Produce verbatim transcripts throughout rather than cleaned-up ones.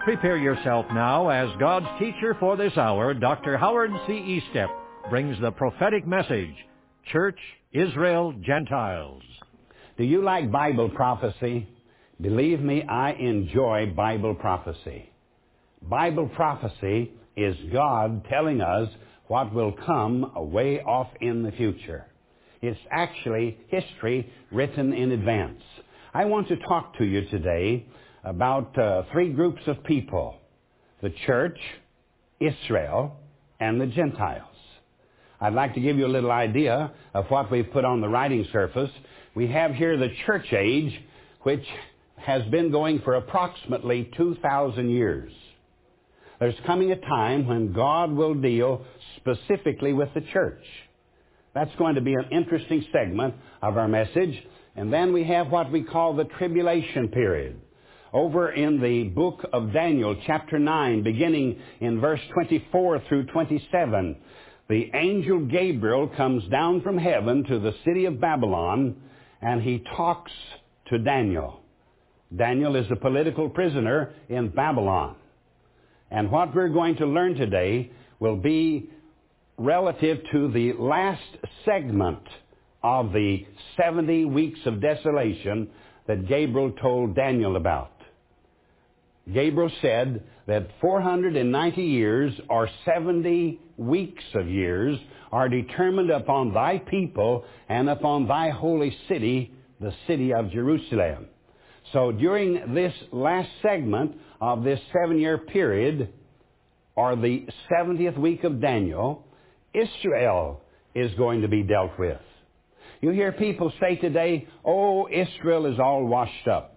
Prepare yourself now as God's teacher for this hour, Doctor Howard C. Estep, brings the prophetic message, Church, Israel, Gentiles. Do you like Bible prophecy? Believe me, I enjoy Bible prophecy. Bible prophecy is God telling us what will come way off in the future. It's actually history written in advance. I want to talk to you today about uh, three groups of people: the church, Israel, and the Gentiles. I'd like to give you a little idea of what we've put on the writing surface. We have here the church age, which has been going for approximately two thousand years. There's coming a time when God will deal specifically with the church. That's going to be an interesting segment of our message. And then we have what we call the tribulation period. Over in the book of Daniel, chapter nine, beginning in verse twenty-four through twenty-seven, the angel Gabriel comes down from heaven to the city of Babylon, and he talks to Daniel. Daniel is a political prisoner in Babylon. And what we're going to learn today will be relative to the last segment of the seventy weeks of desolation that Gabriel told Daniel about. Gabriel said that four hundred ninety years, or seventy weeks of years, are determined upon thy people and upon thy holy city, the city of Jerusalem. So during this last segment of this seven-year period, or the seventieth week of Daniel, Israel is going to be dealt with. You hear people say today, oh, Israel is all washed up.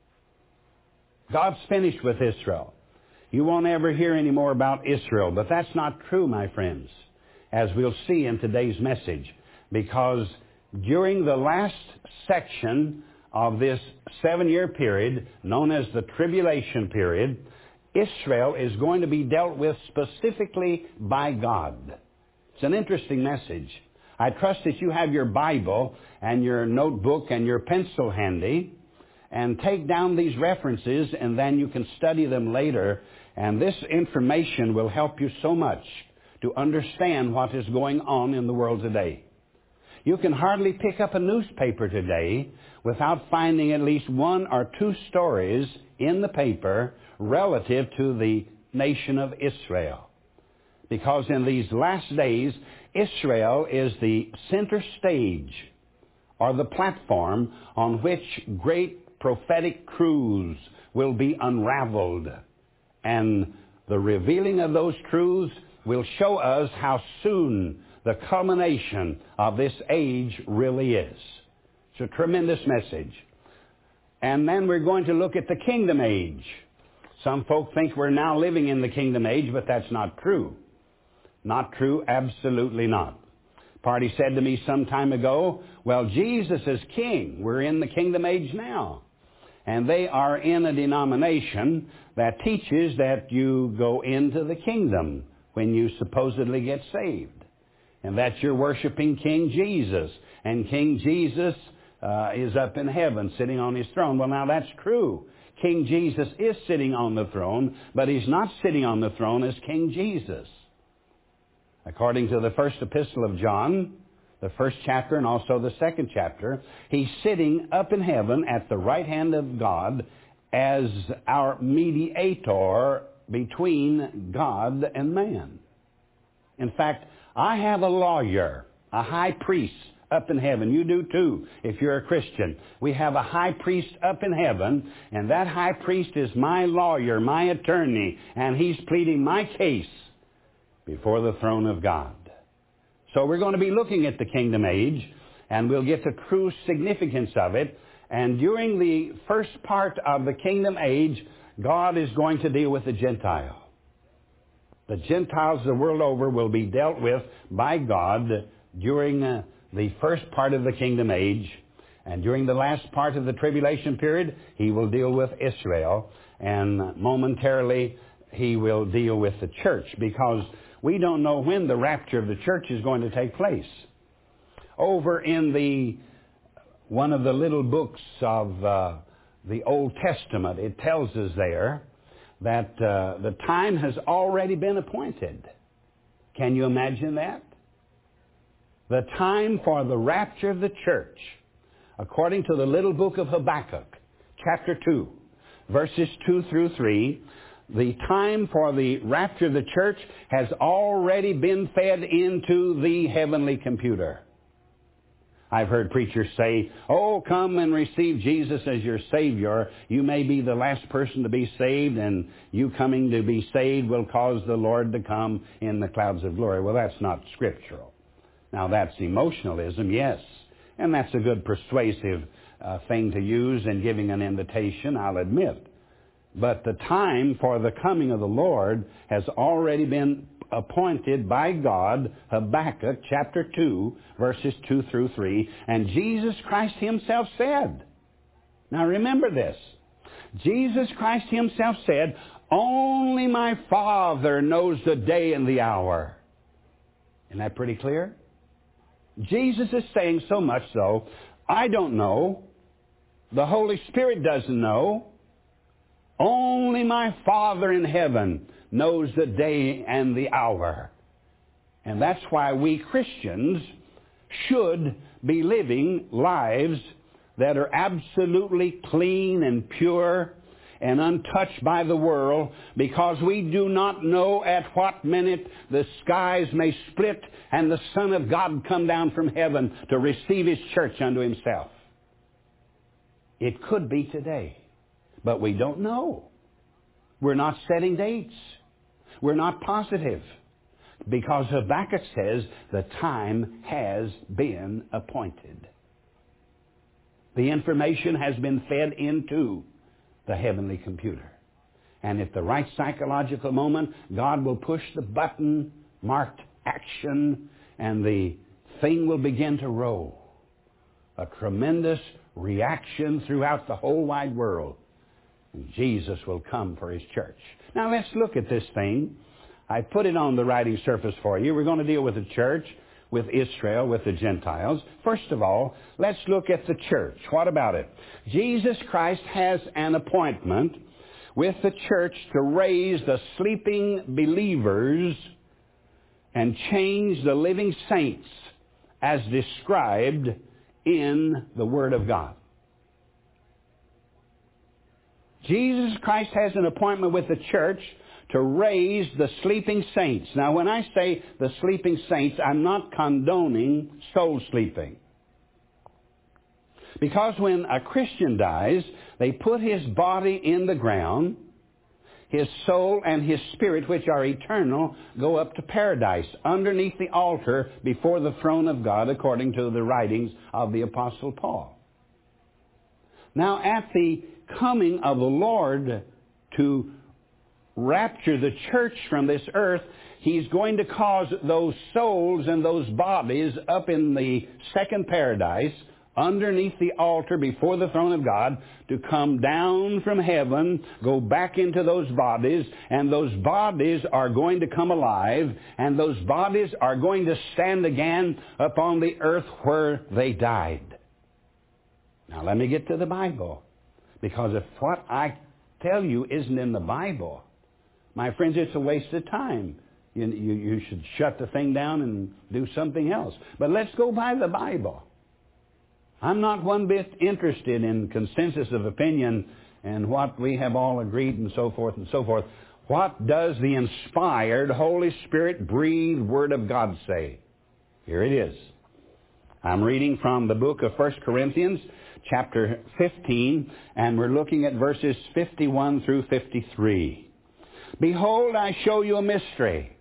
God's finished with Israel. You won't ever hear any more about Israel. But that's not true, my friends, as we'll see in today's message. Because during the last section of this seven-year period, known as the tribulation period, Israel is going to be dealt with specifically by God. It's an interesting message. I trust that you have your Bible and your notebook and your pencil handy, and take down these references, and then you can study them later. And this information will help you so much to understand what is going on in the world today. You can hardly pick up a newspaper today without finding at least one or two stories in the paper relative to the nation of Israel. Because in these last days, Israel is the center stage, or the platform on which great prophetic truths will be unraveled. And the revealing of those truths will show us how soon the culmination of this age really is. It's a tremendous message. And then we're going to look at the kingdom age. Some folk think we're now living in the kingdom age, but that's not true. Not true, absolutely not. Party said to me some time ago, well, Jesus is king. We're in the kingdom age now. And they are in a denomination that teaches that you go into the kingdom when you supposedly get saved. And that you're worshiping King Jesus. And King Jesus uh, is up in heaven sitting on his throne. Well, now that's true. King Jesus is sitting on the throne, but he's not sitting on the throne as King Jesus. According to the first epistle of John, the first chapter and also the second chapter, he's sitting up in heaven at the right hand of God as our mediator between God and man. In fact, I have a lawyer, a high priest up in heaven. You do too, if you're a Christian. We have a high priest up in heaven, and that high priest is my lawyer, my attorney, and he's pleading my case before the throne of God. So we're going to be looking at the kingdom age, and we'll get the true significance of it. And during the first part of the kingdom age, God is going to deal with the Gentile. The Gentiles the world over will be dealt with by God during uh, the first part of the kingdom age. And during the last part of the tribulation period, he will deal with Israel. And momentarily, he will deal with the church, because we don't know when the rapture of the church is going to take place. Over in the one of the little books of uh, the Old Testament, it tells us there that uh, the time has already been appointed. Can you imagine that? The time for the rapture of the church, according to the little book of Habakkuk, chapter two, verses two through three, the time for the rapture of the church has already been fed into the heavenly computer. I've heard preachers say, oh, come and receive Jesus as your Savior. You may be the last person to be saved, and you coming to be saved will cause the Lord to come in the clouds of glory. Well, that's not scriptural. Now, that's emotionalism, yes, and that's a good persuasive uh, thing to use in giving an invitation, I'll admit. But the time for the coming of the Lord has already been appointed by God, Habakkuk chapter two, verses two through three, and Jesus Christ Himself said, now remember this, Jesus Christ Himself said, only my Father knows the day and the hour. Isn't that pretty clear? Jesus is saying so much so, I don't know, the Holy Spirit doesn't know, only my Father in heaven knows the day and the hour. And that's why we Christians should be living lives that are absolutely clean and pure and untouched by the world, because we do not know at what minute the skies may split and the Son of God come down from heaven to receive His church unto Himself. It could be today, but we don't know. We're not setting dates. We're not positive, because Habakkuk says the time has been appointed. The information has been fed into the heavenly computer. And at the right psychological moment, God will push the button marked action, and the thing will begin to roll. A tremendous reaction throughout the whole wide world. And Jesus will come for His church. Now let's look at this thing. I put it on the writing surface for you. We're going to deal with the church, with Israel, with the Gentiles. First of all, let's look at the church. What about it? Jesus Christ has an appointment with the church to raise the sleeping believers and change the living saints as described in the Word of God. Jesus Christ has an appointment with the church to raise the sleeping saints. Now, when I say the sleeping saints, I'm not condoning soul sleeping. Because when a Christian dies, they put his body in the ground, his soul and his spirit, which are eternal, go up to paradise underneath the altar before the throne of God, according to the writings of the Apostle Paul. Now, at the coming of the Lord to rapture the church from this earth, He's going to cause those souls and those bodies up in the second paradise, underneath the altar before the throne of God, to come down from heaven, go back into those bodies, and those bodies are going to come alive, and those bodies are going to stand again upon the earth where they died. Now let me get to the Bible, because if what I tell you isn't in the Bible, my friends, it's a waste of time. You, you, you should shut the thing down and do something else. But let's go by the Bible. I'm not one bit interested in consensus of opinion and what we have all agreed and so forth and so forth. What does the inspired, Holy Spirit breathed Word of God say? Here it is. I'm reading from the book of First Corinthians, chapter fifteen, and we're looking at verses fifty-one through fifty-three. Behold, I show you a mystery.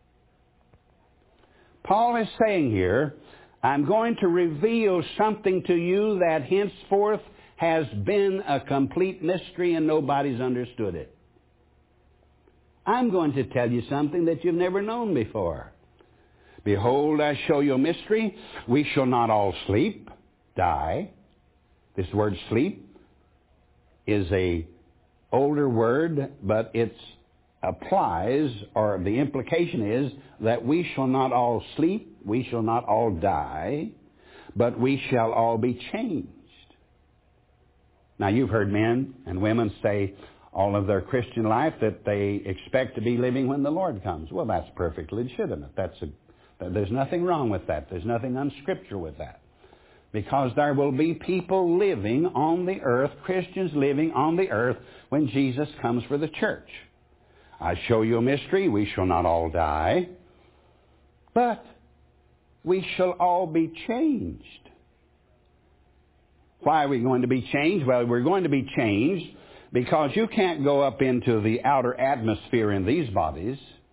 Paul is saying here, I'm going to reveal something to you that henceforth has been a complete mystery and nobody's understood it. I'm going to tell you something that you've never known before. Behold, I show you a mystery. We shall not all sleep, die. This word sleep is a older word, but it's applies, or the implication is that we shall not all sleep, we shall not all die, but we shall all be changed. Now, you've heard men and women say, all of their Christian life that they expect to be living when the Lord comes. Well, that's perfectly legitimate. That's a, there's nothing wrong with that. There's nothing unscriptural with that. Because there will be people living on the earth, Christians living on the earth, when Jesus comes for the church. I show you a mystery. We shall not all die, but we shall all be changed. Why are we going to be changed? Well, we're going to be changed because you can't go up into the outer atmosphere in these bodies.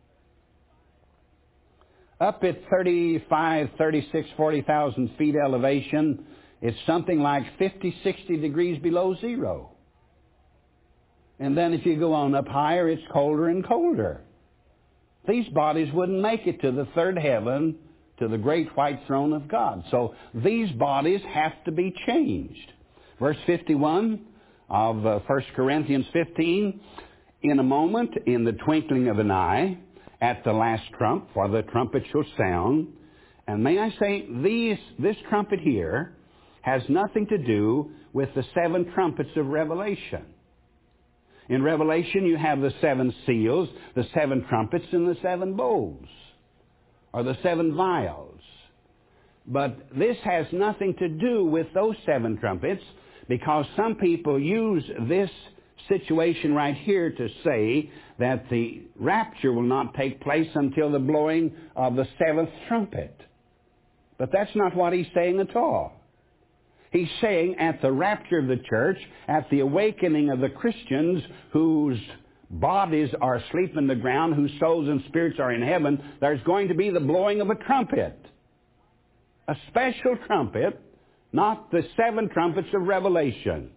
Up at thirty-five, thirty-six, forty thousand feet elevation, it's something like fifty, sixty degrees below zero. And then if you go on up higher, it's colder and colder. These bodies wouldn't make it to the third heaven, to the great white throne of God. So these bodies have to be changed. Verse fifty-one of uh, First Corinthians fifteen, in a moment, in the twinkling of an eye, at the last trump, for the trumpet shall sound. And may I say, these, this trumpet here has nothing to do with the seven trumpets of Revelation. In Revelation, you have the seven seals, the seven trumpets, and the seven bowls, or the seven vials. But this has nothing to do with those seven trumpets, because some people use this situation right here to say that the rapture will not take place until the blowing of the seventh trumpet. But that's not what he's saying at all. He's saying at the rapture of the church, at the awakening of the Christians whose bodies are asleep in the ground, whose souls and spirits are in heaven, there's going to be the blowing of a trumpet. A special trumpet, not the seven trumpets of Revelation.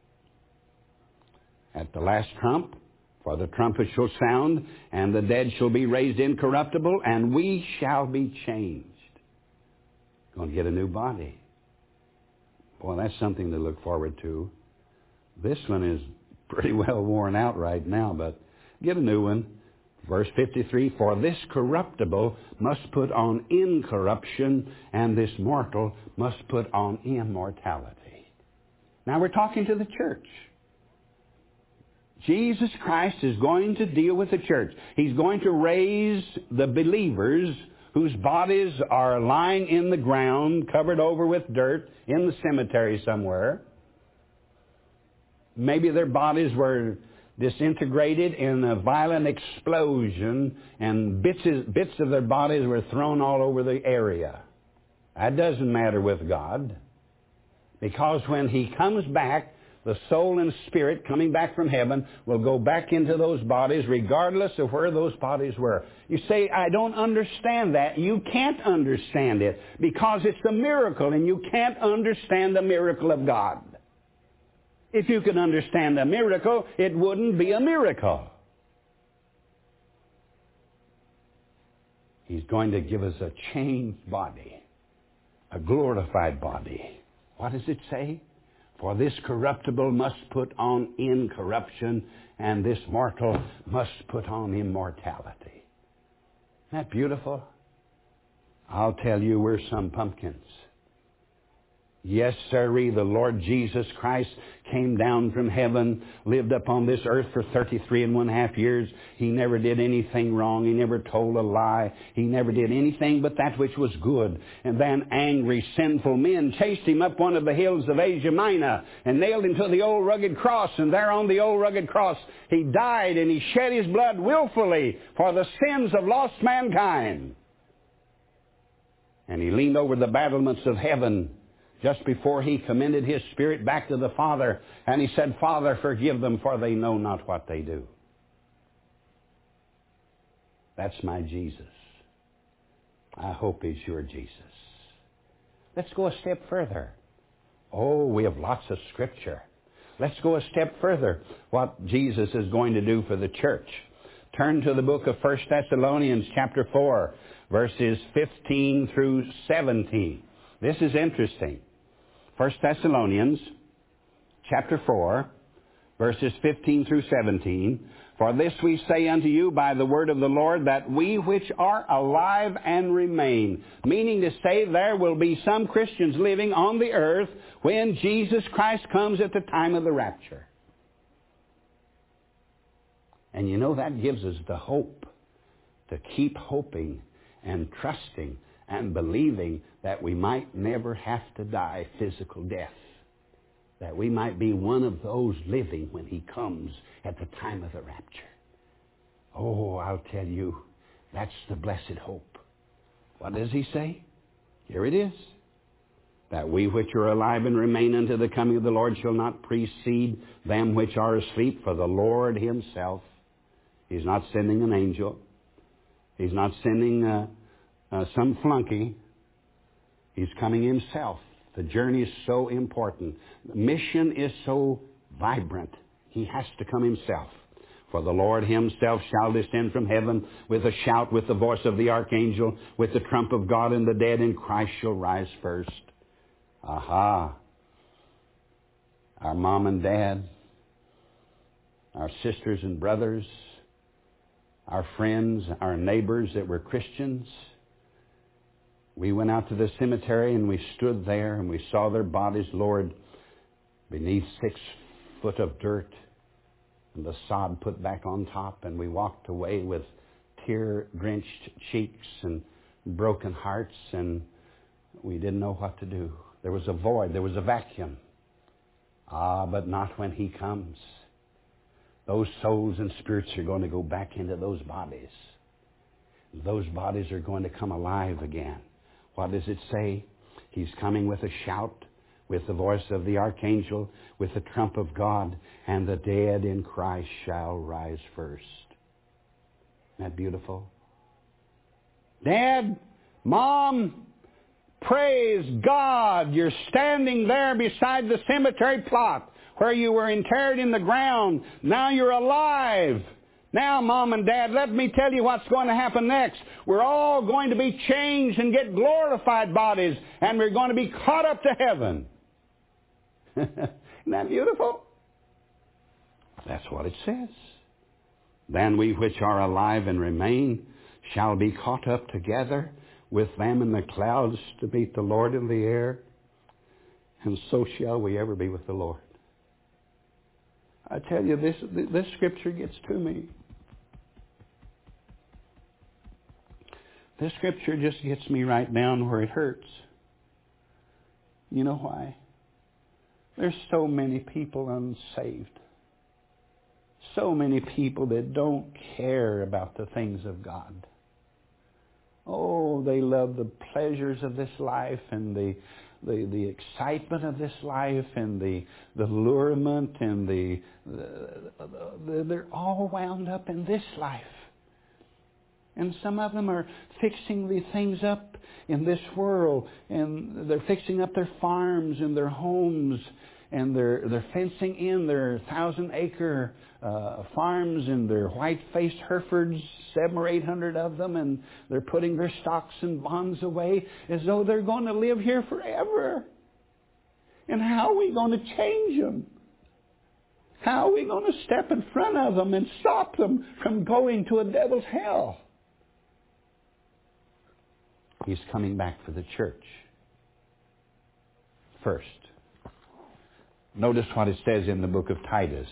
At the last trump, for the trumpet shall sound, and the dead shall be raised incorruptible, and we shall be changed. Going to get a new body. Boy, that's something to look forward to. This one is pretty well worn out right now, but get a new one. Verse fifty-three, for this corruptible must put on incorruption, and this mortal must put on immortality. Now we're talking to the church. Jesus Christ is going to deal with the church. He's going to raise the believers whose bodies are lying in the ground, covered over with dirt, in the cemetery somewhere. Maybe their bodies were disintegrated in a violent explosion, and bits of, bits of their bodies were thrown all over the area. That doesn't matter with God, because when He comes back, the soul and spirit coming back from heaven will go back into those bodies regardless of where those bodies were. You say, I don't understand that. You can't understand it because it's a miracle, and you can't understand the miracle of God. If you could understand the miracle, it wouldn't be a miracle. He's going to give us a changed body, a glorified body. What does it say? For this corruptible must put on incorruption, and this mortal must put on immortality. Isn't that beautiful? I'll tell you, we're some pumpkins. Yes, sirree, the Lord Jesus Christ came down from heaven, lived upon this earth for thirty-three and one half years. He never did anything wrong. He never told a lie. He never did anything but that which was good. And then angry, sinful men chased him up one of the hills of Asia Minor and nailed him to the old rugged cross. And there on the old rugged cross, he died, and he shed his blood willfully for the sins of lost mankind. And he leaned over the battlements of heaven just before he commended his spirit back to the Father, and he said, Father, forgive them, for they know not what they do. That's my Jesus. I hope he's your Jesus. Let's go a step further. Oh, we have lots of Scripture. Let's go a step further, what Jesus is going to do for the church. Turn to the book of First Thessalonians chapter four, verses fifteen through seventeen. This is interesting. First Thessalonians chapter four, verses fifteen through seventeen. For this we say unto you by the word of the Lord, that we which are alive and remain. Meaning to say, there will be some Christians living on the earth when Jesus Christ comes at the time of the rapture. And you know, that gives us the hope to keep hoping and trusting and believing that we might never have to die physical death. That we might be one of those living when He comes at the time of the rapture. Oh, I'll tell you, that's the blessed hope. What does He say? Here it is. That we which are alive and remain unto the coming of the Lord shall not precede them which are asleep, for the Lord Himself, He's not sending an angel. He's not sending uh, uh, some flunky. He's coming Himself. The journey is so important. The mission is so vibrant. He has to come Himself. For the Lord Himself shall descend from heaven with a shout, with the voice of the archangel, with the trump of God, and the dead in Christ shall rise first. Aha! Our mom and dad, our sisters and brothers, our friends, our neighbors that were Christians, we went out to the cemetery and we stood there and we saw their bodies lowered beneath six foot of dirt and the sod put back on top, and we walked away with tear-drenched cheeks and broken hearts, and we didn't know what to do. There was a void. There was a vacuum. Ah, but not when He comes. Those souls and spirits are going to go back into those bodies. Those bodies are going to come alive again. What does it say? He's coming with a shout, with the voice of the archangel, with the trump of God, and the dead in Christ shall rise first. Isn't that beautiful? Dad, Mom, praise God, you're standing there beside the cemetery plot where you were interred in the ground. Now you're alive. Now, Mom and Dad, let me tell you what's going to happen next. We're all going to be changed and get glorified bodies, and we're going to be caught up to heaven. Isn't that beautiful? That's what it says. Then we which are alive and remain shall be caught up together with them in the clouds to meet the Lord in the air, and so shall we ever be with the Lord. I tell you, this, this scripture gets to me. This scripture just gets me right down where it hurts. You know why? There's so many people unsaved. So many people that don't care about the things of God. Oh, they love the pleasures of this life and the the, the excitement of this life and the, the allurement and the, the, the they're all wound up in this life. And some of them are fixing the things up in this world, and they're fixing up their farms and their homes, and they're they're fencing in their thousand acre uh, farms and their white faced Herefords, seven or eight hundred of them, and they're putting their stocks and bonds away as though they're going to live here forever. And how are we going to change them? How are we going to step in front of them and stop them from going to a devil's hell? He's coming back for the church first. Notice what it says in the book of Titus.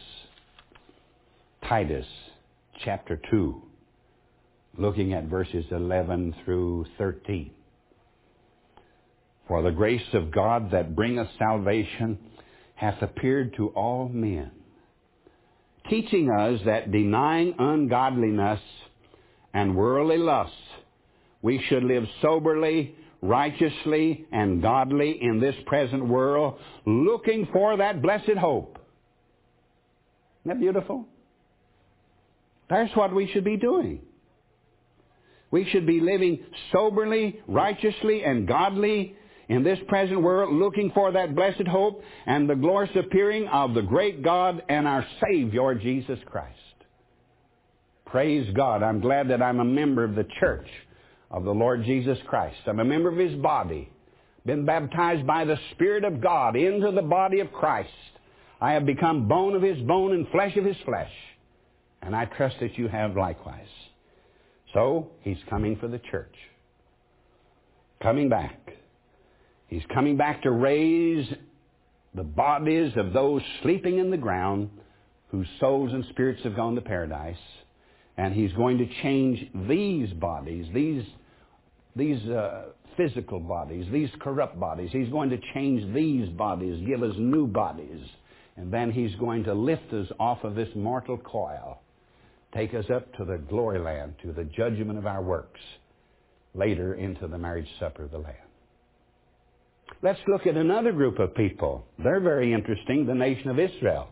Titus chapter two, looking at verses eleven through thirteen. For the grace of God that bringeth salvation hath appeared to all men, teaching us that denying ungodliness and worldly lusts, we should live soberly, righteously, and godly in this present world, looking for that blessed hope. Isn't that beautiful? That's what we should be doing. We should be living soberly, righteously, and godly in this present world, looking for that blessed hope and the glorious appearing of the great God and our Savior, Jesus Christ. Praise God. I'm glad that I'm a member of the church of the Lord Jesus Christ. I'm a member of His body, been baptized by the Spirit of God into the body of Christ. I have become bone of His bone and flesh of His flesh. And I trust that you have likewise. So, He's coming for the church. Coming back. He's coming back to raise the bodies of those sleeping in the ground whose souls and spirits have gone to paradise, and He's going to change these bodies, these, these uh, physical bodies, these corrupt bodies. He's going to change these bodies, give us new bodies, and then He's going to lift us off of this mortal coil, take us up to the glory land, to the judgment of our works, later into the marriage supper of the Lamb. Let's look at another group of people. They're very interesting, the nation of Israel.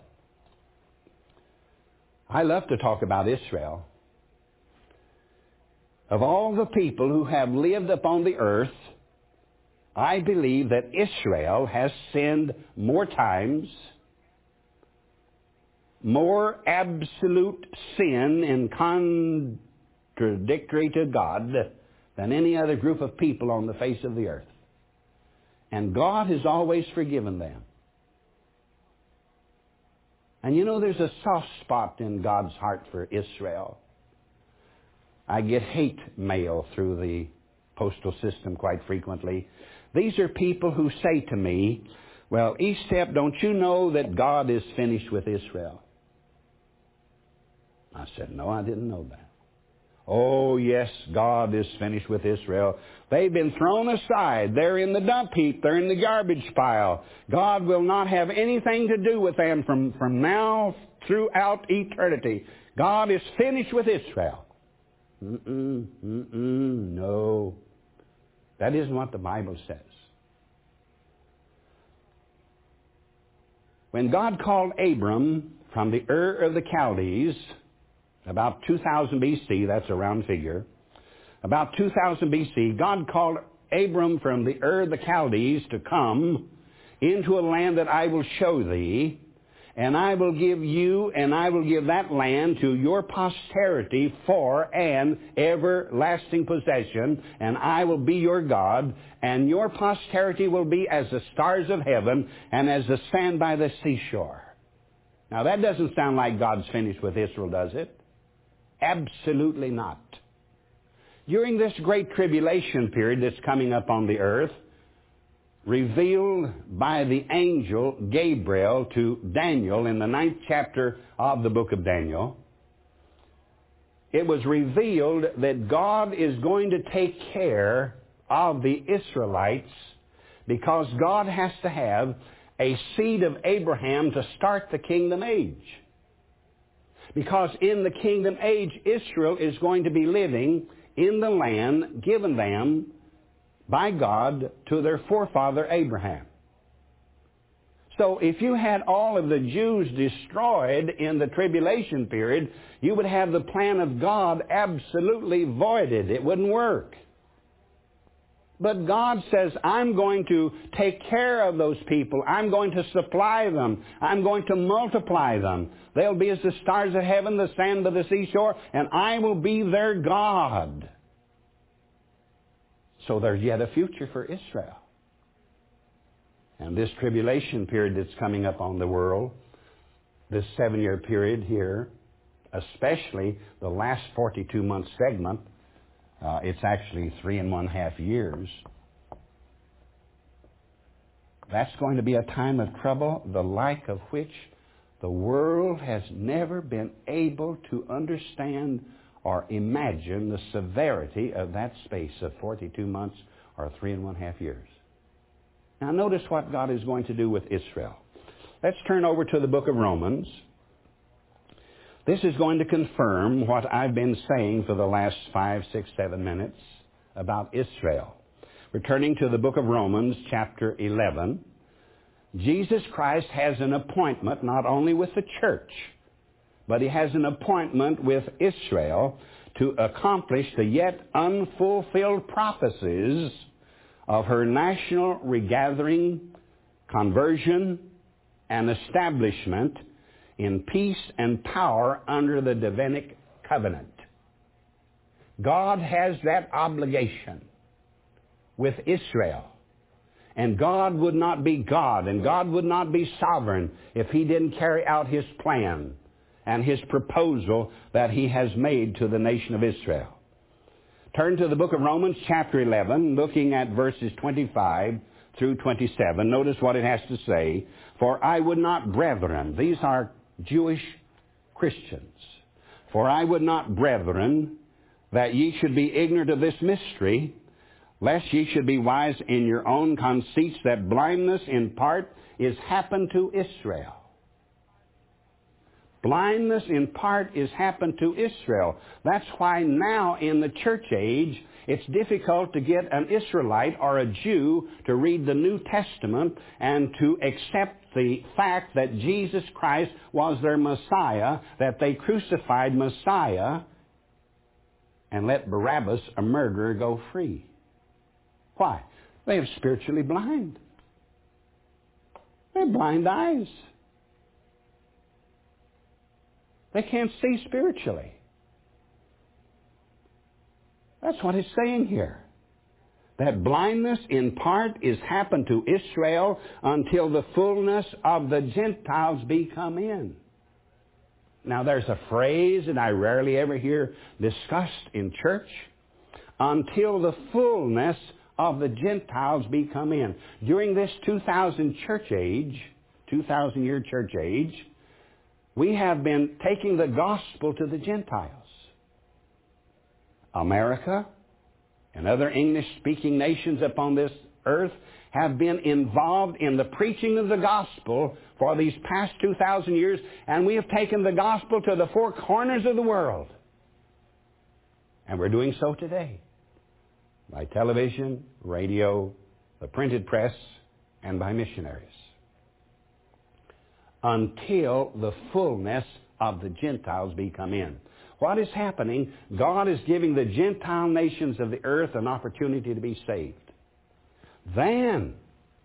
I love to talk about Israel. Of all the people who have lived upon the earth, I believe that Israel has sinned more times, more absolute sin and contradictory to God than any other group of people on the face of the earth. And God has always forgiven them. And you know, there's a soft spot in God's heart for Israel. I get hate mail through the postal system quite frequently. These are people who say to me, well, Estep, don't you know that God is finished with Israel? I said, no, I didn't know that. Oh, yes, God is finished with Israel. They've been thrown aside. They're in the dump heap. They're in the garbage pile. God will not have anything to do with them from, from now throughout eternity. God is finished with Israel. Mm-mm, mm-mm, no. That isn't what the Bible says. When God called Abram from the Ur of the Chaldees, about two thousand B C, that's a round figure, about two thousand B C, God called Abram from the Ur of the Chaldees to come into a land that I will show thee, and I will give you, and I will give that land to your posterity for an everlasting possession, and I will be your God, and your posterity will be as the stars of heaven and as the sand by the seashore. Now that doesn't sound like God's finished with Israel, does it? Absolutely not. During this great tribulation period that's coming up on the earth, revealed by the angel Gabriel to Daniel in the ninth chapter of the book of Daniel, it was revealed that God is going to take care of the Israelites because God has to have a seed of Abraham to start the kingdom age. Because in the kingdom age, Israel is going to be living in the land given them by God to their forefather Abraham. So if you had all of the Jews destroyed in the tribulation period, you would have the plan of God absolutely voided. It wouldn't work. But God says, I'm going to take care of those people. I'm going to supply them. I'm going to multiply them. They'll be as the stars of heaven, the sand by the seashore, and I will be their God. So there's yet a future for Israel. And this tribulation period that's coming up on the world, this seven-year period here, especially the last forty-two month segment, Uh, it's actually three and one half years. That's going to be a time of trouble, the like of which the world has never been able to understand or imagine the severity of that space of forty-two months or three and one half years. Now notice what God is going to do with Israel. Let's turn over to the book of Romans. This is going to confirm what I've been saying for the last five, six, seven minutes about Israel. Returning to the book of Romans, chapter eleven, Jesus Christ has an appointment not only with the church, but He has an appointment with Israel to accomplish the yet unfulfilled prophecies of her national regathering, conversion, and establishment in peace and power under the Davidic covenant. God has that obligation with Israel. And God would not be God, and God would not be sovereign if He didn't carry out His plan and His proposal that He has made to the nation of Israel. Turn to the book of Romans, chapter eleven, looking at verses twenty-five through twenty-seven. Notice what it has to say. For I would not, brethren, these are Jewish Christians. For I would not, brethren, that ye should be ignorant of this mystery, lest ye should be wise in your own conceits, that blindness in part is happened to Israel. Blindness in part is happened to Israel. That's why now in the church age, it's difficult to get an Israelite or a Jew to read the New Testament and to accept the fact that Jesus Christ was their Messiah, that they crucified Messiah and let Barabbas, a murderer, go free. Why? They are spiritually blind. They have blind eyes. They can't see spiritually. That's what it's saying here. That blindness in part is happened to Israel until the fullness of the Gentiles be come in. Now there's a phrase that I rarely ever hear discussed in church. Until the fullness of the Gentiles be come in. During this two thousand church age, two thousand year church age, we have been taking the gospel to the Gentiles. America and other English-speaking nations upon this earth have been involved in the preaching of the gospel for these past two thousand years, and we have taken the gospel to the four corners of the world. And we're doing so today. By television, radio, the printed press, and by missionaries. Until the fullness of the Gentiles be come in. What is happening? God is giving the Gentile nations of the earth an opportunity to be saved. Then,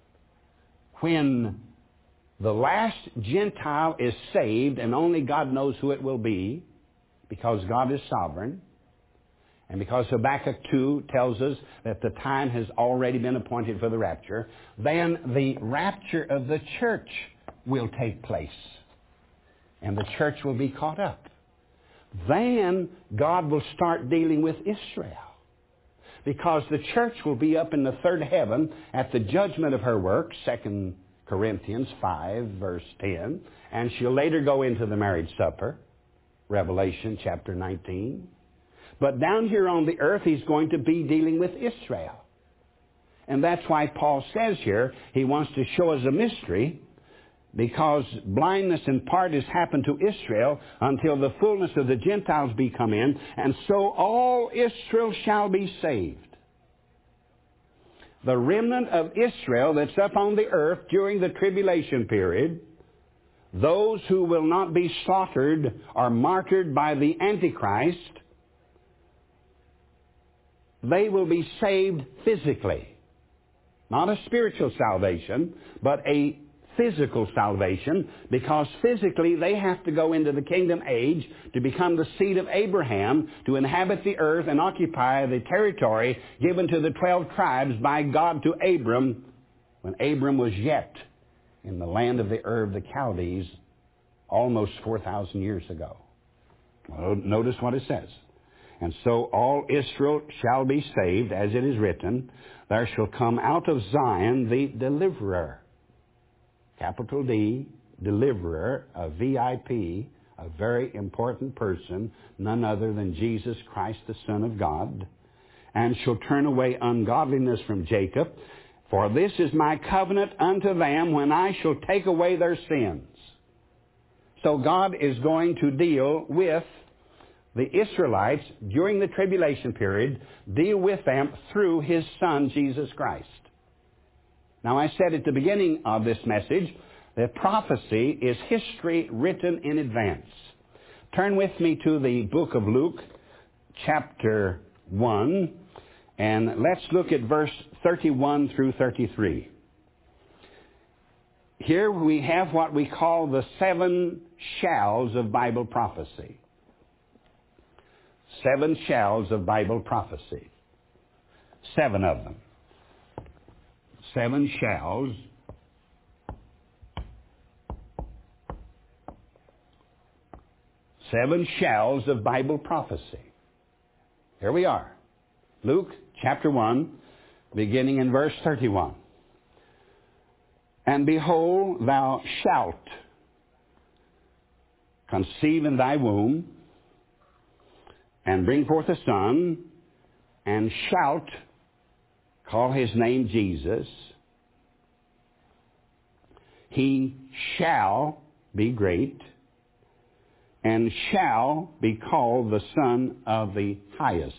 when the last Gentile is saved, and only God knows who it will be, because God is sovereign, and because Habakkuk two tells us that the time has already been appointed for the rapture, then the rapture of the church will take place. And the church will be caught up. Then God will start dealing with Israel. Because the church will be up in the third heaven at the judgment of her works, Second Corinthians five, verse ten. And she'll later go into the marriage supper, Revelation chapter nineteen. But down here on the earth, He's going to be dealing with Israel. And that's why Paul says here, he wants to show us a mystery, because blindness in part has happened to Israel until the fullness of the Gentiles be come in, and so all Israel shall be saved. The remnant of Israel that's up on the earth during the tribulation period, those who will not be slaughtered or martyred by the Antichrist, they will be saved physically. Not a spiritual salvation, but a physical salvation, because physically they have to go into the kingdom age to become the seed of Abraham, to inhabit the earth and occupy the territory given to the twelve tribes by God to Abram when Abram was yet in the land of the Ur of the Chaldees almost four thousand years ago. Well, notice what it says. And so all Israel shall be saved, as it is written, there shall come out of Zion the deliverer. Capital D, deliverer, a V I P, a very important person, none other than Jesus Christ, the Son of God, and shall turn away ungodliness from Jacob. For this is my covenant unto them when I shall take away their sins. So God is going to deal with the Israelites during the tribulation period, deal with them through His Son, Jesus Christ. Now, I said at the beginning of this message that prophecy is history written in advance. Turn with me to the book of Luke, chapter one, and let's look at verse thirty-one through thirty-three. Here we have what we call the seven shalls of Bible prophecy. Seven shalls of Bible prophecy. Seven of them. Seven shalls. Seven shalls of Bible prophecy. Here we are. Luke chapter one, beginning in verse thirty-one. And behold, thou shalt conceive in thy womb, and bring forth a son, and shalt call his name Jesus. He shall be great, and shall be called the Son of the Highest.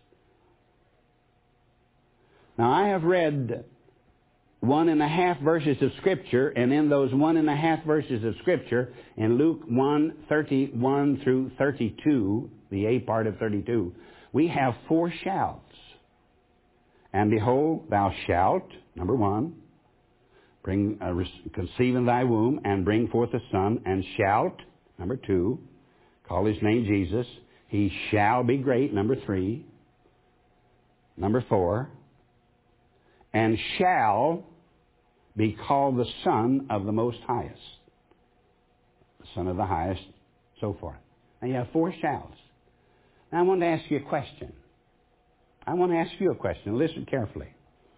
Now, I have read one and a half verses of Scripture, and in those one and a half verses of Scripture, in Luke one, thirty-one through thirty-two, the A part of thirty-two, we have four shalls. And behold, thou shalt, number one, bring uh, conceive in thy womb, and bring forth a son, and shalt, number two, call his name Jesus. He shall be great, number three. Number four, and shall be called the Son of the Most Highest. The Son of the Highest, so forth. And you have four shalls. Now I want to ask you a question. I want to ask you a question. Listen carefully.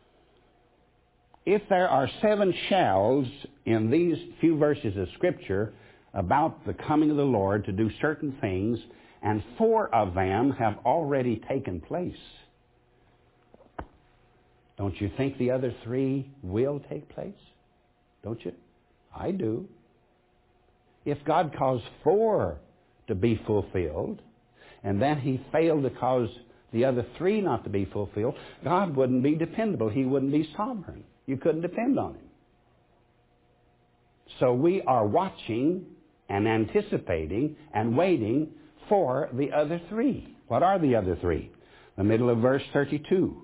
If there are seven shalls in these few verses of Scripture about the coming of the Lord to do certain things, and four of them have already taken place, don't you think the other three will take place? Don't you? I do. If God caused four to be fulfilled, and then He failed to cause the other three not to be fulfilled, God wouldn't be dependable. He wouldn't be sovereign. You couldn't depend on Him. So we are watching and anticipating and waiting for the other three. What are the other three? The middle of verse thirty-two.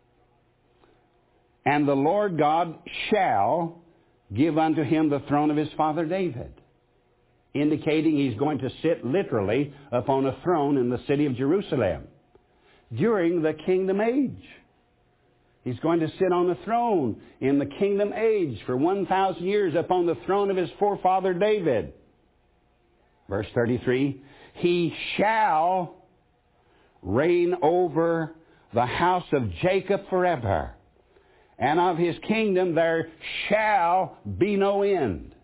And the Lord God shall give unto him the throne of his father David, indicating He's going to sit literally upon a throne in the city of Jerusalem during the kingdom age. He's going to sit on the throne in the kingdom age for one thousand years upon the throne of his forefather David. Verse thirty-three, He shall reign over the house of Jacob forever, and of His kingdom there shall be no end.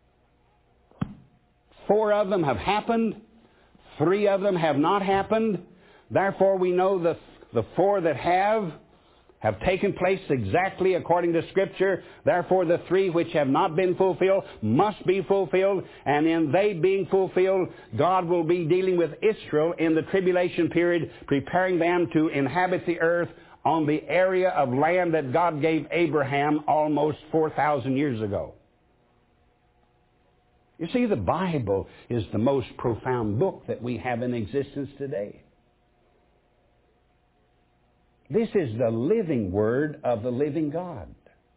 Four of them have happened. Three of them have not happened. Therefore we know the, the four that have have taken place exactly according to Scripture. Therefore the three which have not been fulfilled must be fulfilled. And in they being fulfilled, God will be dealing with Israel in the tribulation period, preparing them to inhabit the earth on the area of land that God gave Abraham almost four thousand years ago. You see, the Bible is the most profound book that we have in existence today. This is the living Word of the living God.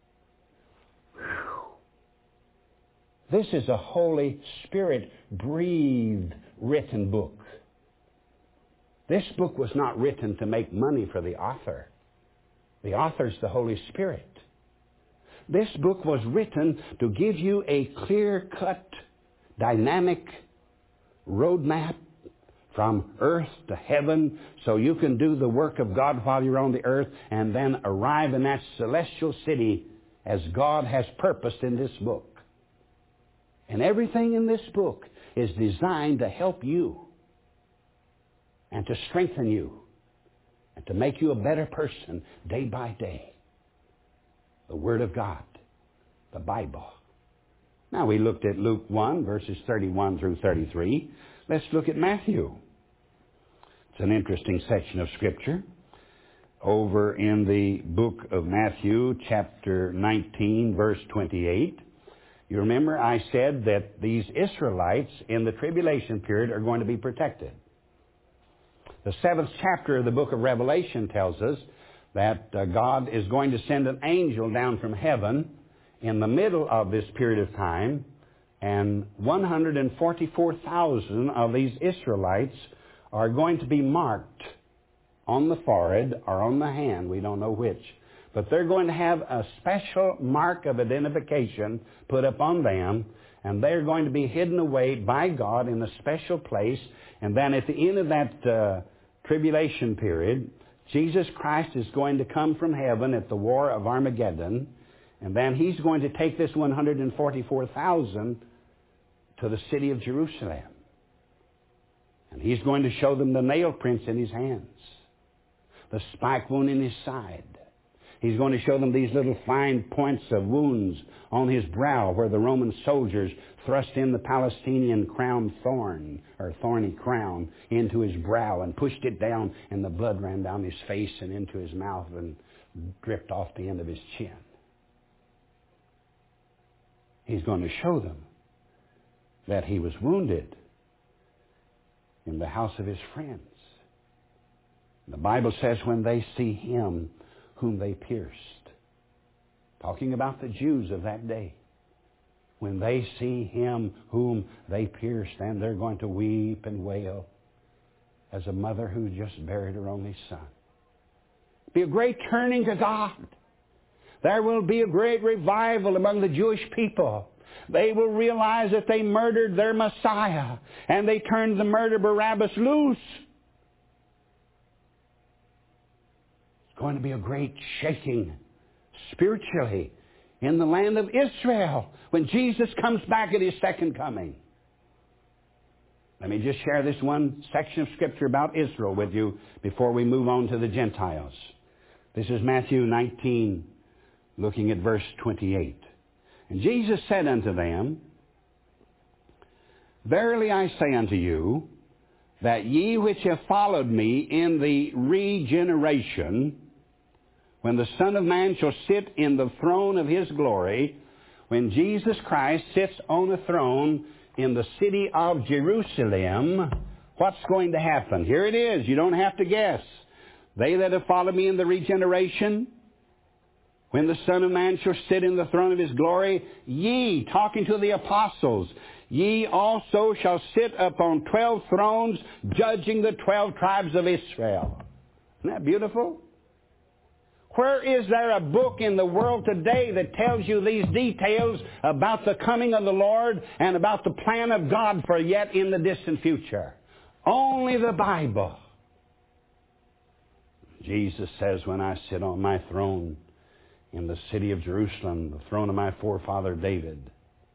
Whew. This is a Holy Spirit-breathed written book. This book was not written to make money for the author. The author's the Holy Spirit. This book was written to give you a clear-cut, dynamic roadmap from earth to heaven so you can do the work of God while you're on the earth and then arrive in that celestial city as God has purposed in this book. And everything in this book is designed to help you and to strengthen you and to make you a better person day by day. The Word of God, the Bible. Now we looked at Luke one, verses thirty-one through thirty-three. Let's look at Matthew. It's an interesting section of Scripture. Over in the book of Matthew, chapter nineteen, verse twenty-eight. You remember I said that these Israelites in the tribulation period are going to be protected. The seventh chapter of the book of Revelation tells us that uh, God is going to send an angel down from heaven in the middle of this period of time, and one hundred forty-four thousand of these Israelites are going to be marked on the forehead or on the hand, we don't know which, but they're going to have a special mark of identification put upon them, and they're going to be hidden away by God in a special place. And then at the end of that uh, tribulation period, Jesus Christ is going to come from heaven at the war of Armageddon, and then He's going to take this one hundred forty-four thousand to the city of Jerusalem. And He's going to show them the nail prints in His hands, the spike wound in His side. He's going to show them these little fine points of wounds on His brow where the Roman soldiers thrust in the Palestinian crown thorn, or thorny crown, into His brow and pushed it down, and the blood ran down His face and into His mouth and dripped off the end of His chin. He's going to show them that He was wounded in the house of His friends. The Bible says when they see Him whom they pierced, talking about the Jews of that day, when they see Him whom they pierced, and they're going to weep and wail as a mother who just buried her only son. Be a great turning to God. There will be a great revival among the Jewish people. They will realize that they murdered their Messiah, and they turned the murderer Barabbas loose. It's going to be a great shaking spiritually in the land of Israel when Jesus comes back at His second coming. Let me just share this one section of Scripture about Israel with you before we move on to the Gentiles. This is Matthew nineteen, looking at verse twenty-eight. And Jesus said unto them, Verily I say unto you, that ye which have followed me in the regeneration, when the Son of Man shall sit in the throne of His glory, when Jesus Christ sits on a throne in the city of Jerusalem, what's going to happen? Here it is. You don't have to guess. They that have followed me in the regeneration, when the Son of Man shall sit in the throne of His glory, ye, talking to the apostles, ye also shall sit upon twelve thrones, judging the twelve tribes of Israel. Isn't that beautiful? Where is there a book in the world today that tells you these details about the coming of the Lord and about the plan of God for yet in the distant future? Only the Bible. Jesus says, when I sit on my throne in the city of Jerusalem, the throne of my forefather David,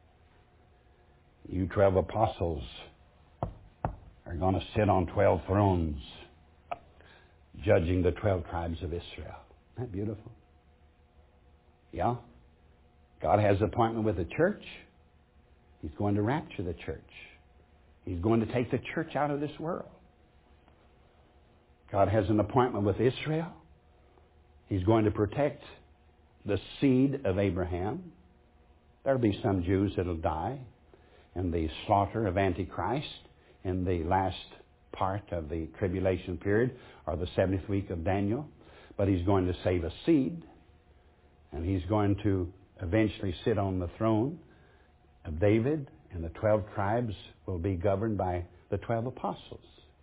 you twelve apostles are going to sit on twelve thrones, judging the twelve tribes of Israel. Isn't that beautiful? Yeah. God has an appointment with the church. He's going to rapture the church. He's going to take the church out of this world. God has an appointment with Israel. He's going to protect the seed of Abraham. There'll be some Jews that'll die in the slaughter of Antichrist in the last part of the tribulation period, or the seventieth week of Daniel. But He's going to save a seed, and He's going to eventually sit on the throne of David, and the twelve tribes will be governed by the twelve apostles.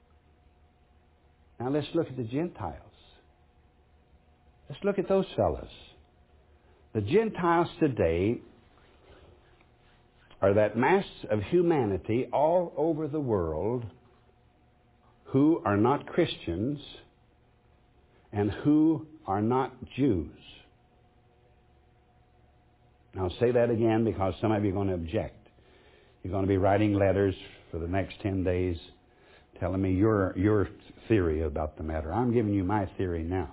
Now let's look at the Gentiles. Let's look at those fellows. The Gentiles today are that mass of humanity all over the world who are not Christians and who are not Jews. Now I'll say that again because some of you are going to object. You're going to be writing letters for the next ten days telling me your, your theory about the matter. I'm giving you my theory now.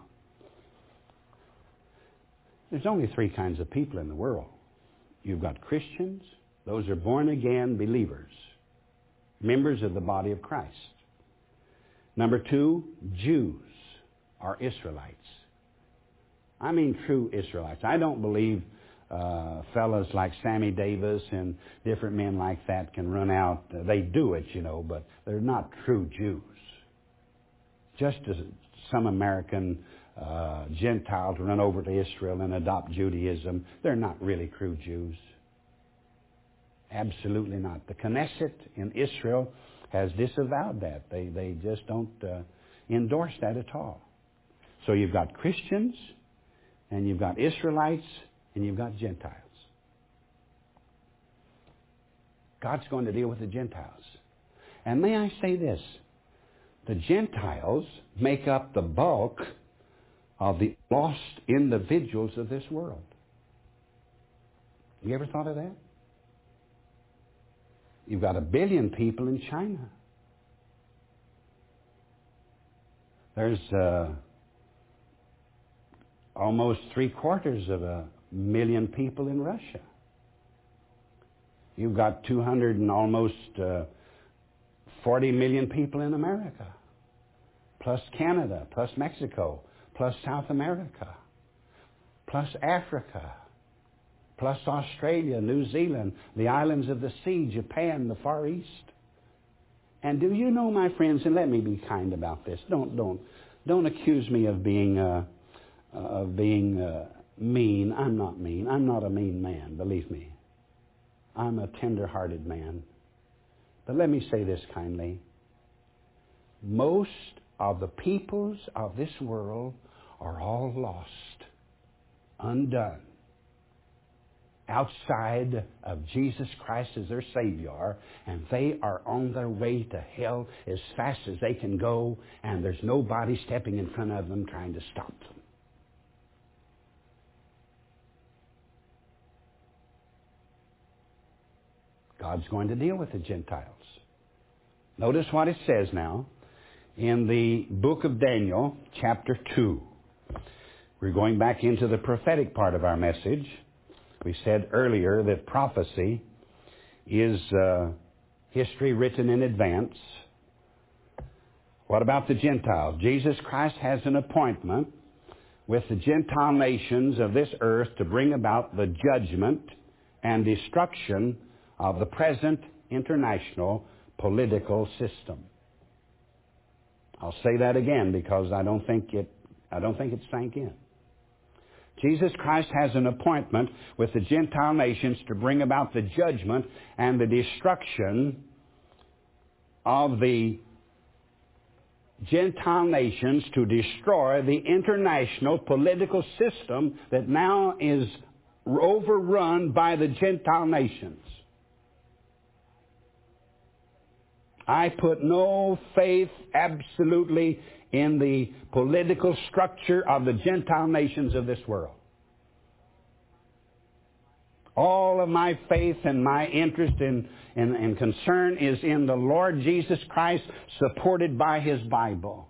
There's only three kinds of people in the world. You've got Christians. Those are born-again believers, members of the body of Christ. Number two, Jews, or Israelites. I mean true Israelites. I don't believe uh, fellas like Sammy Davis and different men like that can run out. Uh, they do it, you know, but they're not true Jews. Just as some American uh, Gentiles run over to Israel and adopt Judaism, they're not really true Jews. Absolutely not. The Knesset in Israel has disavowed that. They, they just don't uh, endorse that at all. So you've got Christians, and you've got Israelites, and you've got Gentiles. God's going to deal with the Gentiles. And may I say this, the Gentiles make up the bulk of the lost individuals of this world. You ever thought of that? You've got a billion people in China. There's uh, almost three quarters of a million people in Russia. You've got two hundred and almost uh, forty million people in America, plus Canada, plus Mexico, plus South America, plus Africa, plus Australia, New Zealand, the islands of the sea, Japan, the Far East. And do you know, my friends, and let me be kind about this. Don't don't don't accuse me of being uh, of being uh, mean. I'm not mean. I'm not a mean man. Believe me. I'm a tender-hearted man. But let me say this kindly. Most of the peoples of this world are all lost, undone, outside of Jesus Christ as their Savior, and they are on their way to hell as fast as they can go, and there's nobody stepping in front of them trying to stop them. God's going to deal with the Gentiles. Notice what it says now in the book of Daniel, chapter two. We're going back into the prophetic part of our message. We said earlier that prophecy is uh, history written in advance. What about the Gentiles? Jesus Christ has an appointment with the Gentile nations of this earth to bring about the judgment and destruction of the present international political system. I'll say that again because I don't think it, I don't think it sank in. Jesus Christ has an appointment with the Gentile nations to bring about the judgment and the destruction of the Gentile nations, to destroy the international political system that now is overrun by the Gentile nations. I put no faith absolutely in the political structure of the Gentile nations of this world. All of my faith and my interest and, and, and concern is in the Lord Jesus Christ, supported by His Bible.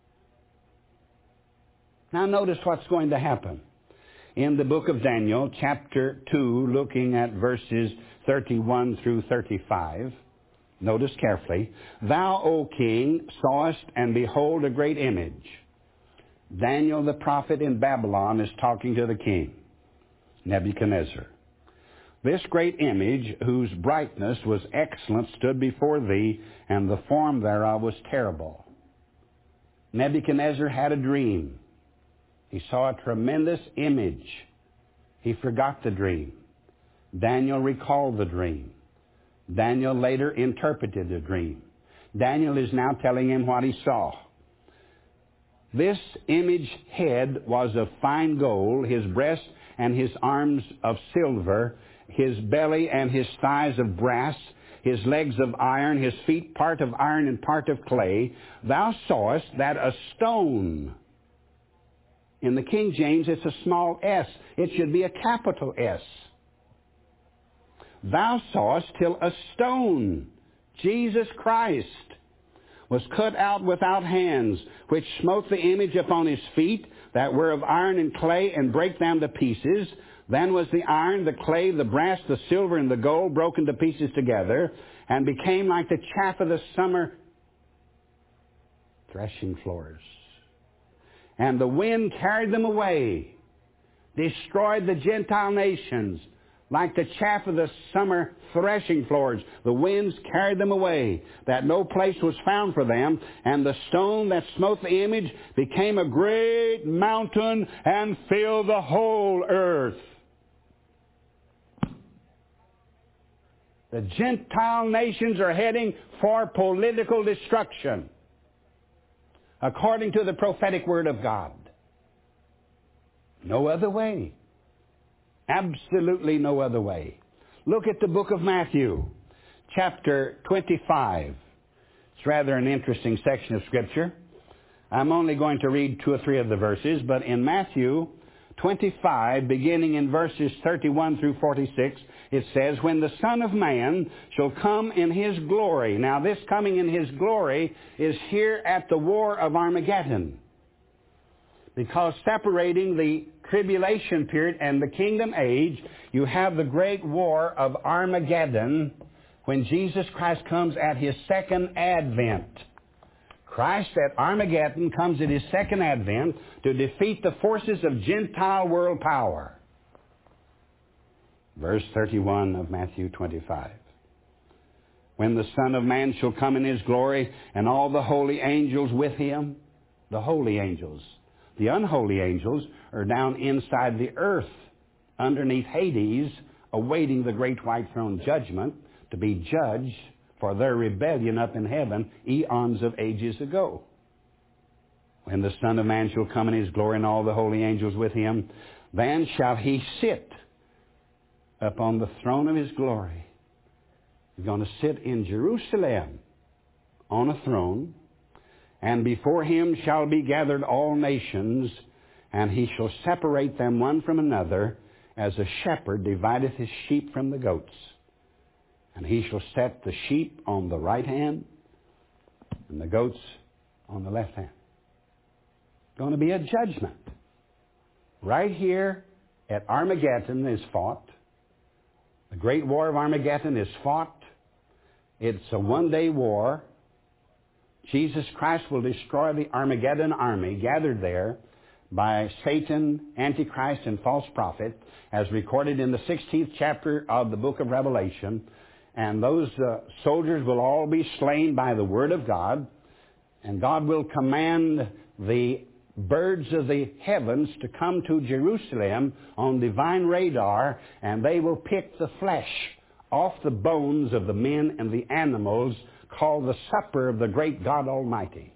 Now notice what's going to happen. In the book of Daniel, chapter two, looking at verses thirty-one through thirty-five, notice carefully. Thou, O king, sawest, and behold, a great image. Daniel the prophet in Babylon is talking to the king, Nebuchadnezzar. This great image, whose brightness was excellent, stood before thee, and the form thereof was terrible. Nebuchadnezzar had a dream. He saw a tremendous image. He forgot the dream. Daniel recalled the dream. Daniel later interpreted the dream. Daniel is now telling him what he saw. This image head was of fine gold, his breast and his arms of silver, his belly and his thighs of brass, his legs of iron, his feet part of iron and part of clay. Thou sawest that a stone, in the King James it's a small s, it should be a capital S. Thou sawest till a stone, Jesus Christ, was cut out without hands, which smote the image upon his feet, that were of iron and clay, and brake them to pieces. Then was the iron, the clay, the brass, the silver, and the gold broken to pieces together, and became like the chaff of the summer threshing floors. And the wind carried them away, destroyed the Gentile nations, like the chaff of the summer threshing floors. The winds carried them away, that no place was found for them. And the stone that smote the image became a great mountain and filled the whole earth. The Gentile nations are heading for political destruction, according to the prophetic word of God. No other way. Absolutely no other way. Look at the book of Matthew, chapter twenty-five. It's rather an interesting section of Scripture. I'm only going to read two or three of the verses, but in Matthew twenty-five, beginning in verses thirty-one through forty-six, it says, when the Son of Man shall come in His glory. Now this coming in His glory is here at the War of Armageddon. Because separating the tribulation period and the kingdom age, you have the great war of Armageddon when Jesus Christ comes at His second advent. Christ at Armageddon comes at His second advent to defeat the forces of Gentile world power. Verse thirty-one of Matthew twenty-five. When the Son of Man shall come in His glory, and all the holy angels with Him, the holy angels. The unholy angels are down inside the earth, underneath Hades, awaiting the great white throne judgment to be judged for their rebellion up in heaven eons of ages ago. When the Son of Man shall come in His glory and all the holy angels with Him, then shall He sit upon the throne of His glory. He's going to sit in Jerusalem on a throne, and before Him shall be gathered all nations, and He shall separate them one from another, as a shepherd divideth his sheep from the goats. And He shall set the sheep on the right hand, and the goats on the left hand. Going to be a judgment. Right here at Armageddon is fought. The great war of Armageddon is fought. It's a one-day war. Jesus Christ will destroy the Armageddon army gathered there by Satan, Antichrist, and false prophet, as recorded in the sixteenth chapter of the book of Revelation. And those uh, soldiers will all be slain by the Word of God. And God will command the birds of the heavens to come to Jerusalem on divine radar, and they will pick the flesh off the bones of the men and the animals, called the supper of the great God Almighty.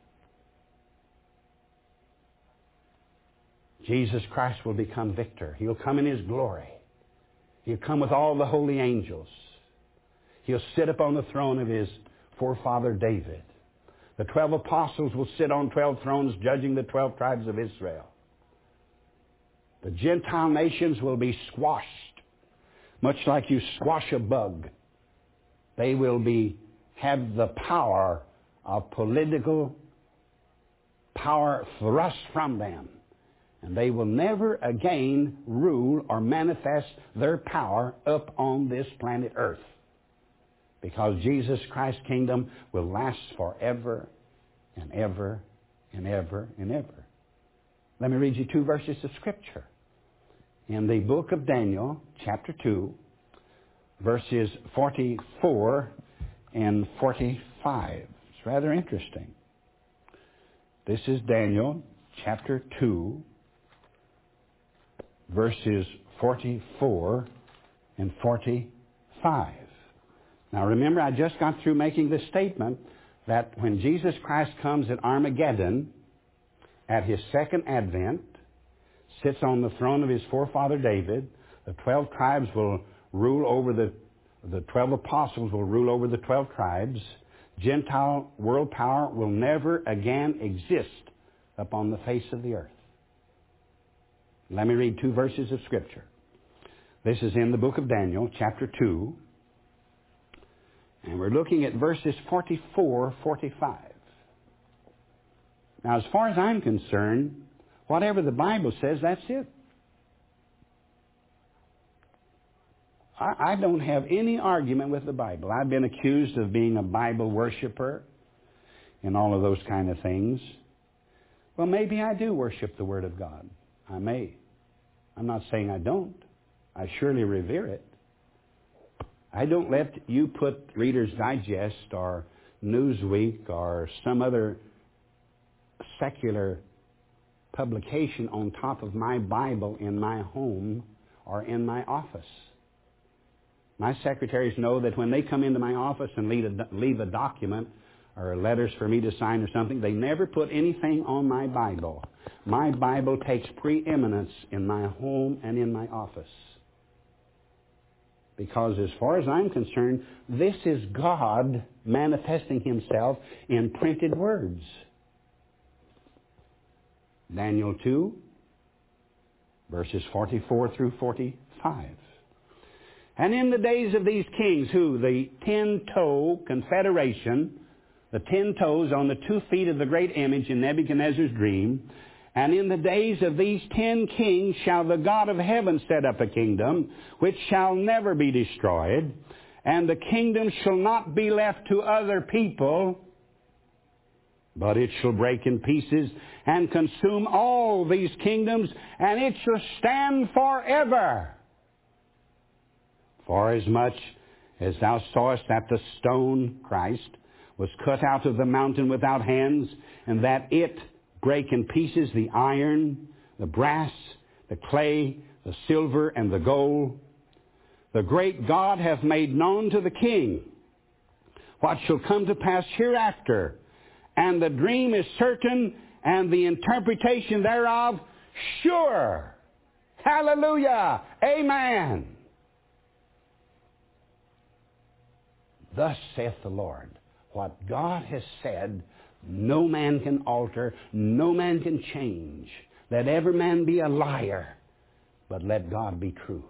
Jesus Christ will become victor. He'll come in His glory. He'll come with all the holy angels. He'll sit upon the throne of His forefather David. The twelve apostles will sit on twelve thrones judging the twelve tribes of Israel. The Gentile nations will be squashed, much like you squash a bug. They will be have the power of political power thrust from them. And they will never again rule or manifest their power up on this planet Earth. Because Jesus Christ's kingdom will last forever and ever and ever and ever. Let me read you two verses of Scripture. In the book of Daniel, chapter two, verses forty-four and forty-five. It's rather interesting. This is Daniel chapter two, verses forty-four and forty-five. Now remember, I just got through making this statement that when Jesus Christ comes at Armageddon, at His second advent, sits on the throne of His forefather David, the twelve tribes will rule over the The twelve apostles will rule over the twelve tribes. Gentile world power will never again exist upon the face of the earth. Let me read two verses of Scripture. This is in the book of Daniel, chapter two. And we're looking at verses forty-four, forty-five. Now, as far as I'm concerned, whatever the Bible says, that's it. I don't have any argument with the Bible. I've been accused of being a Bible worshiper and all of those kind of things. Well, maybe I do worship the Word of God. I may. I'm not saying I don't. I surely revere it. I don't let you put Reader's Digest or Newsweek or some other secular publication on top of my Bible in my home or in my office. My secretaries know that when they come into my office and leave a, leave a document or letters for me to sign or something, they never put anything on my Bible. My Bible takes preeminence in my home and in my office. Because as far as I'm concerned, this is God manifesting Himself in printed words. Daniel two, verses forty-four through forty-five. And in the days of these kings, who? The ten-toe confederation, the ten toes on the two feet of the great image in Nebuchadnezzar's dream. And in the days of these ten kings shall the God of heaven set up a kingdom, which shall never be destroyed. And the kingdom shall not be left to other people, but it shall break in pieces and consume all these kingdoms, and it shall stand forever. For as much as thou sawest that the stone, Christ, was cut out of the mountain without hands, and that it brake in pieces the iron, the brass, the clay, the silver, and the gold, the great God hath made known to the king what shall come to pass hereafter. And the dream is certain, and the interpretation thereof sure. Hallelujah! Amen! Thus saith the Lord, what God has said, no man can alter, no man can change. Let every man be a liar, but let God be true.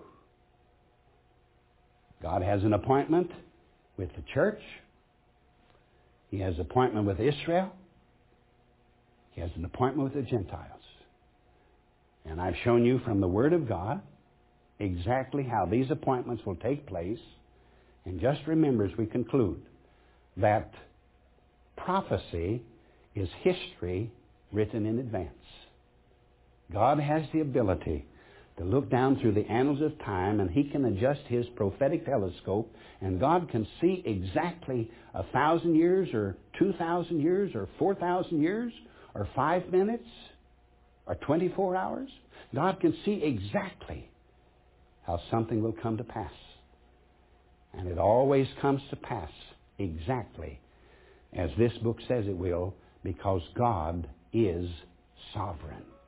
God has an appointment with the church. He has an appointment with Israel. He has an appointment with the Gentiles. And I've shown you from the Word of God exactly how these appointments will take place. And just remember as we conclude that prophecy is history written in advance. God has the ability to look down through the annals of time, and He can adjust His prophetic telescope, and God can see exactly a thousand years or two thousand years or four thousand years or five minutes or twenty-four hours. God can see exactly how something will come to pass. And it always comes to pass exactly as this book says it will, because God is sovereign.